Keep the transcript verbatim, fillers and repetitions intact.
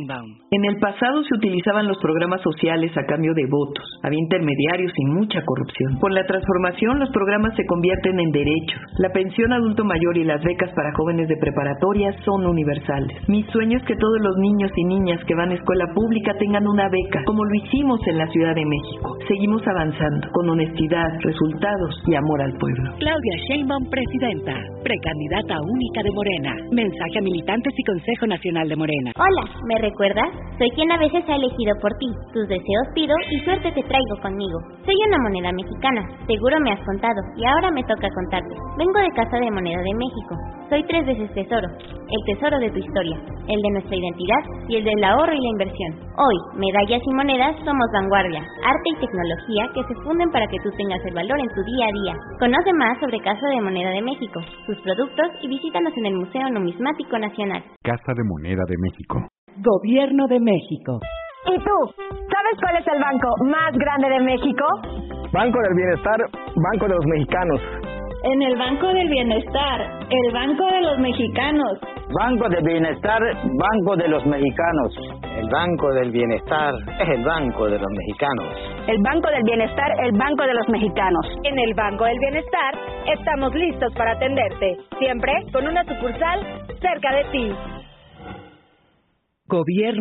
Sheinbaum. En el pasado se utilizaban los programas sociales a cambio de votos. Había intermediarios y mucha corrupción. Con la transformación, los programas se convierten en derechos. La pensión adulto mayor y las becas para jóvenes de preparatoria son universales. Mi sueño es que todos los niños y niñas que van a escuela pública tengan una beca, como lo hicimos en la Ciudad de México. Seguimos avanzando, con honestidad, resultados y amor al pueblo. Claudia Sheinbaum, presidenta, precandidata única de Morena. Mensaje a militantes y Consejo Nacional de Morena. Hola, ¿me recuerdas? Soy quien a veces ha elegido por ti. Tus deseos pido y suerte te traigo conmigo. Soy una moneda mexicana, seguro me has contado, y ahora me toca contarte. Vengo de Casa de Moneda de México. Soy tres veces tesoro, el tesoro de tu historia, el de nuestra identidad y el del ahorro y la inversión. Hoy, medallas y monedas somos vanguardia, arte y tecnología que se funden para que tú tengas el valor en tu día a día. Conoce más sobre Casa de Moneda de México, sus productos y visítanos en el Museo Numismático Nacional. Casa de Moneda de México. Gobierno de México. ¿Y tú? ¿Sabes cuál es el banco más grande de México? Banco del Bienestar, Banco de los Mexicanos. En el Banco del Bienestar, el Banco de los Mexicanos. Banco del Bienestar, Banco de los Mexicanos. El Banco del Bienestar es el Banco de los Mexicanos. El Banco del Bienestar, el Banco de los Mexicanos. En el Banco del Bienestar estamos listos para atenderte, siempre con una sucursal cerca de ti. Gobierno